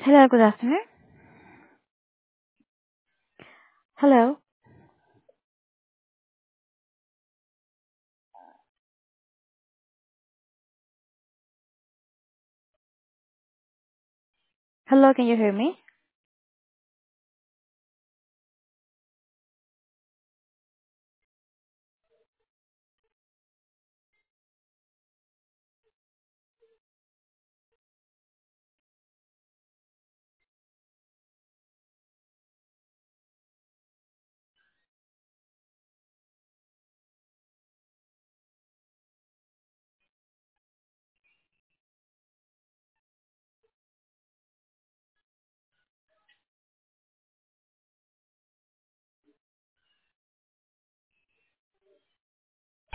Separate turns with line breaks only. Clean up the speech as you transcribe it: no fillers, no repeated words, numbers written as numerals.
Hello, good afternoon. Hello. Hello, can you hear me?